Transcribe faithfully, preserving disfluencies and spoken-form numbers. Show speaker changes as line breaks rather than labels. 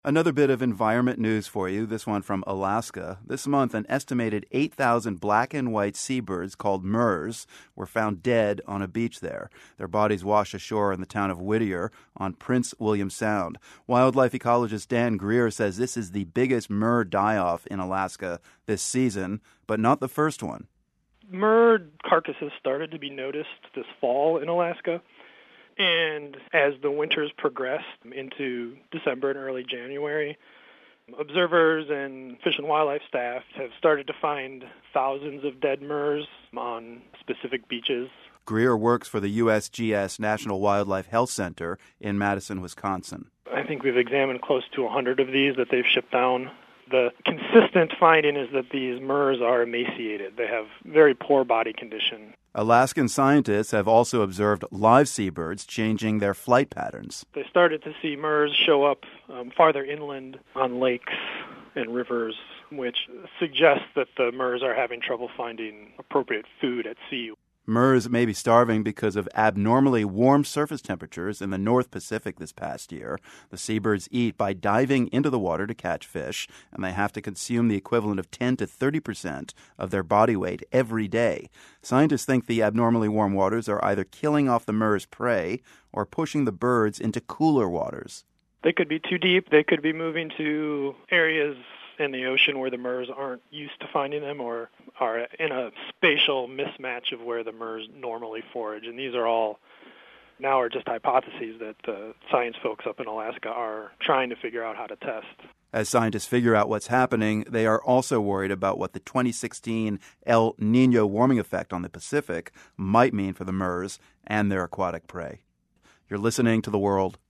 Another bit of environment news for you, this one from Alaska. This month, an estimated eight thousand black and white seabirds called murres were found dead on a beach there. Their bodies washed ashore in the town of Whittier on Prince William Sound. Wildlife ecologist Dan Greer says this is the biggest murre die-off in Alaska this season, but not the first one.
Murre carcasses started to be noticed this fall in Alaska. And as the winters progressed into December and early January, observers and Fish and Wildlife staff have started to find thousands of dead murres on specific beaches.
Greer works for the U S G S National Wildlife Health Center in Madison, Wisconsin.
I think we've examined close to one hundred of these that they've shipped down. The consistent finding is that these murres are emaciated. They have very poor body condition.
Alaskan scientists have also observed live seabirds changing their flight patterns.
They started to see murres show up um, farther inland on lakes and rivers, which suggests that the murres are having trouble finding appropriate food at sea.
Murres may be starving because of abnormally warm surface temperatures in the North Pacific this past year. The seabirds eat by diving into the water to catch fish, and they have to consume the equivalent of ten to thirty percent of their body weight every day. Scientists think the abnormally warm waters are either killing off the murres' prey or pushing the birds into cooler waters.
They could be too deep. They could be moving to areas in the ocean where the murres aren't used to finding them or are in a spatial mismatch of where the murres normally forage. And these are all now are just hypotheses that the science folks up in Alaska are trying to figure out how to test.
As scientists figure out what's happening, they are also worried about what the twenty sixteen El Niño warming effect on the Pacific might mean for the murres and their aquatic prey. You're listening to The World